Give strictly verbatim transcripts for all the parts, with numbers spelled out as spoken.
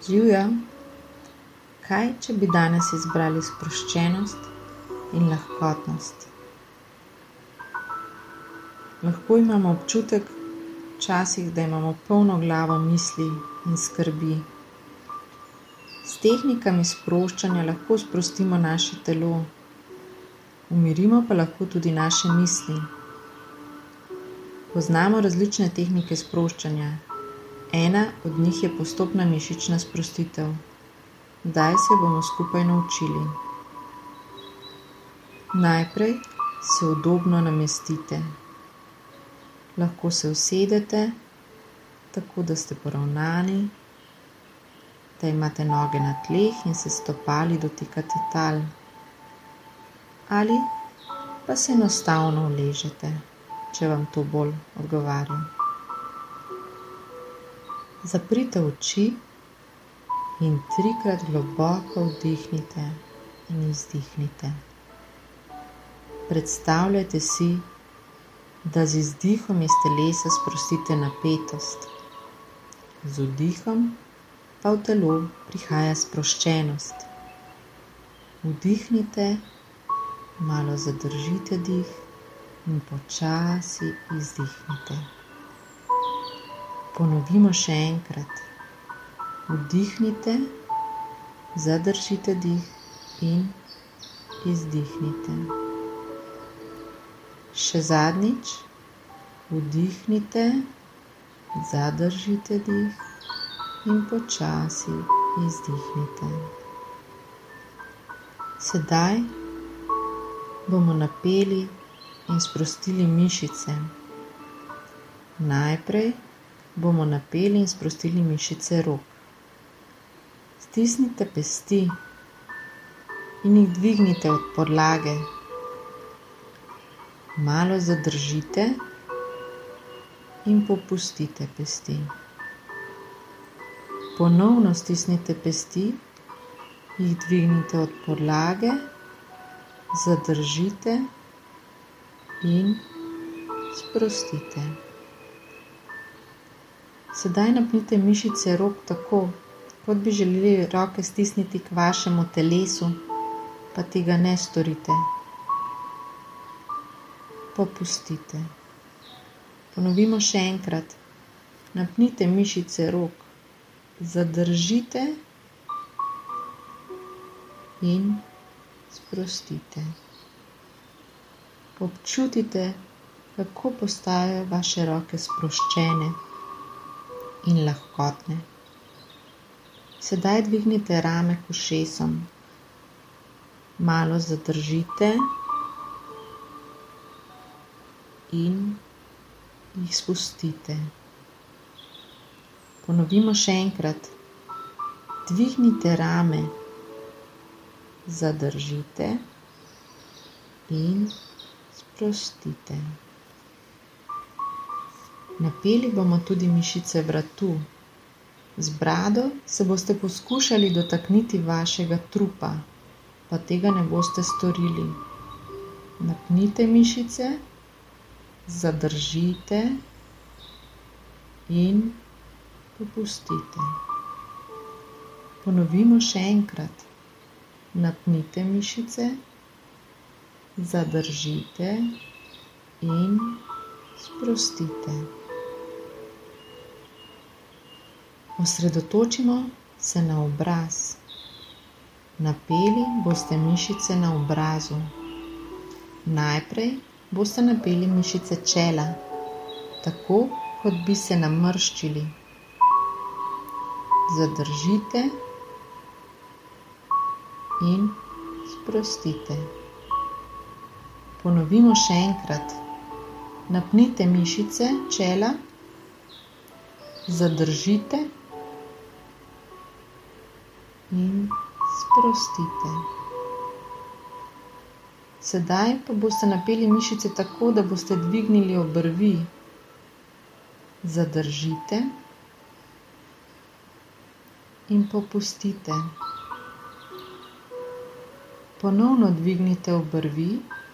Živjo, kaj če bi danes izbrali sproščenost in lahkotnost? Lahko imamo občutek včasih, da imamo polno glavo misli in skrbi. S tehnikami sproščanja lahko sprostimo naše telo, umirimo pa lahko tudi naše misli. Poznamo različne tehnike sproščanja. Ena od njih je postopna mišična sprostitev. Zdaj se bomo skupaj naučili. Najprej se udobno namestite. Lahko se usedete, tako da ste poravnani, da imate noge na tleh in se stopali dotikate tal. Ali pa se enostavno uležete, če vam to bolj odgovarja. Zaprite oči in trikrat globoko vdihnite in izdihnite. Predstavljajte si, da z izdihom iz telesa sprostite napetost. Z vdihom pa v telo prihaja sproščenost. Vdihnite, malo zadržite dih in počasi izdihnite. Ponovimo še enkrat. Vdihnite, zadržite dih in izdihnite. Še zadnjič. Vdihnite, zadržite dih in počasi izdihnite. Sedaj bomo napeli in sprostili mišice. Najprej bomo napeli in sprostili mišice rok. Stisnite pesti in jih dvignite od podlage. Malo zadržite in popustite pesti. Ponovno stisnite pesti, jih dvignite od podlage, zadržite in sprostite. Sedaj napnite mišice rok tako, kot bi želeli roke stisniti k vašemu telesu, pa tega ne storite. Popustite. Ponovimo še enkrat. Napnite mišice rok, zadržite in sprostite. Občutite, kako postajajo vaše roke sproščene in lahkotne. Sedaj dvignite rame k ušesom. Malo zadržite in jih spustite. Ponovimo še enkrat. Dvignite rame, zadržite in sprostite. Napeli bomo tudi mišice vratu. Z brado se boste poskušali dotakniti vašega trupa, pa tega ne boste storili. Napnite mišice, zadržite in popustite. Ponovimo še enkrat. Napnite mišice, zadržite in sprostite. Osredotočimo se na obraz. Napeli boste mišice na obrazu. Najprej boste napeli mišice čela, tako kot bi se namrščili. Zadržite in sprostite. Ponovimo še enkrat. Napnite mišice čela, zadržite in sprostite. Sedaj pa boste napeli mišice tako, da boste dvignili obrvi. Zadržite in popustite. Ponovno dvignite obrvi,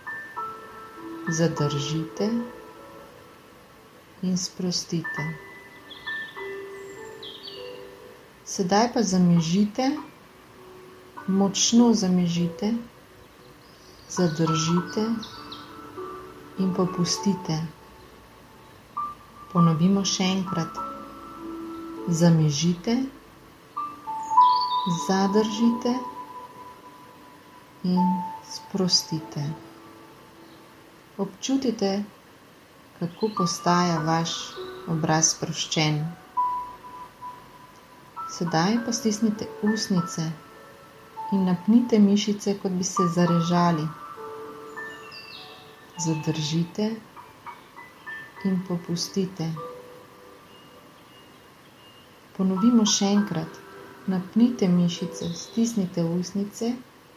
zadržite in sprostite. Sedaj pa zamižite, močno zamižite, zadržite in popustite. Ponovimo še enkrat. Zamižite, zadržite in sprostite. Občutite, kako postaja vaš obraz sproščen. Sedaj pa stisnite ustnice in napnite mišice, kot bi se zarežali. Zadržite in popustite. Ponovimo še enkrat. Napnite mišice, stisnite ustnice,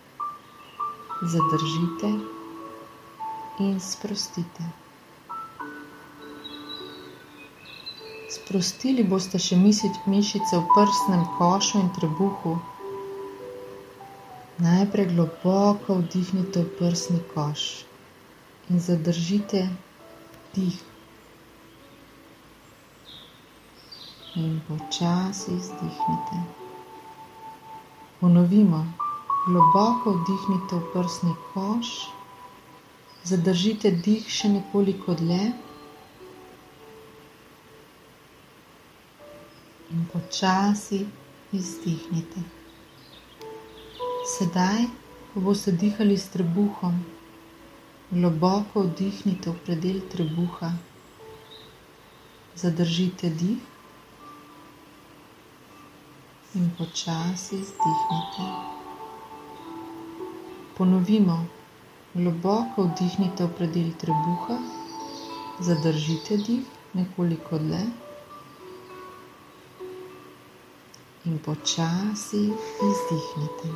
zadržite in sprostite. Sprostili boste še mišice v prsnem košu in trebuhu. Najprej globoko vdihnite v prsni koš in zadržite dih. In počasi izdihnite. Ponovimo. Globoko vdihnite v prsni koš, zadržite dih še nekoliko dlje in počasi izdihnite. Sedaj, ko boste dihali s trebuhom, globoko vdihnite v predel trebuha, zadržite dih in počasi izdihnite. Ponovimo. Globoko vdihnite v predel trebuha, zadržite dih nekoliko dlje in počasi izdihnite.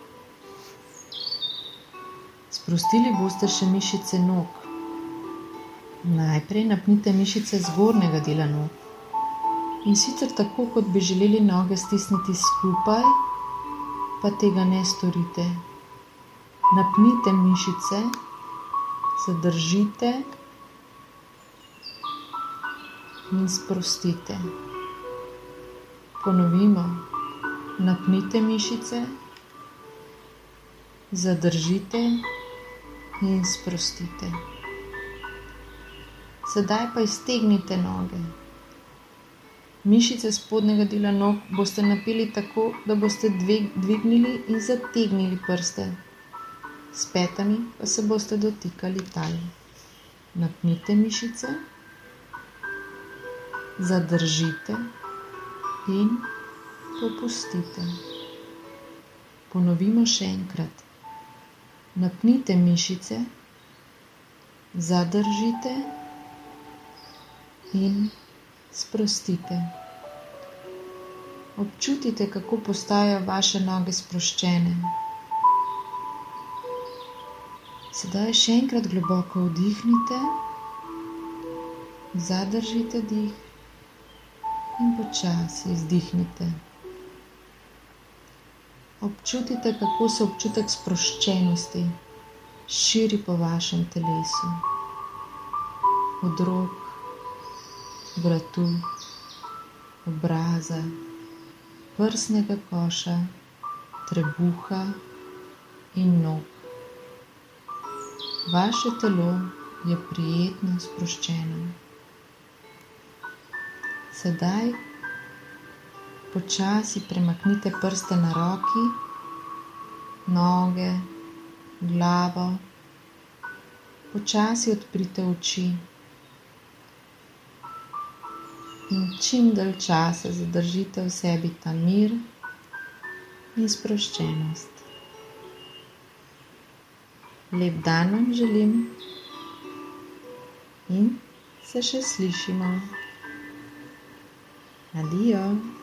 Sprostili boste še mišice nog. Najprej napnite mišice zgornjega dela nog. In sicer tako, kot bi želeli noge stisniti skupaj, pa tega ne storite. Napnite mišice, zadržite in sprostite. Ponovimo. Napnite mišice, zadržite in sprostite. Sedaj pa iztegnite noge. Mišice spodnjega dela nog boste napeli tako, da boste dvignili in zategnili prste. S petami pa se boste dotikali tal. Napnite mišice, zadržite in popustite. Ponovimo še enkrat. Napnite mišice, zadržite in sprostite. Občutite, kako postajajo vaše noge sproščene. Sedaj še enkrat globoko vdihnite, zadržite dih in počasi izdihnite. Občutite, kako se občutek sproščenosti širi po vašem telesu. Od rok, vratu, obraza, prsnega koša, trebuha in nog. Vaše telo je prijetno sproščeno. Sedaj počasi premaknite prste na roki, noge, glavo. Počasi odprite oči. In čim dalj časa zadržite v sebi ta mir in sproščenost. Lep dan vam želim in se še slišimo. Adijo.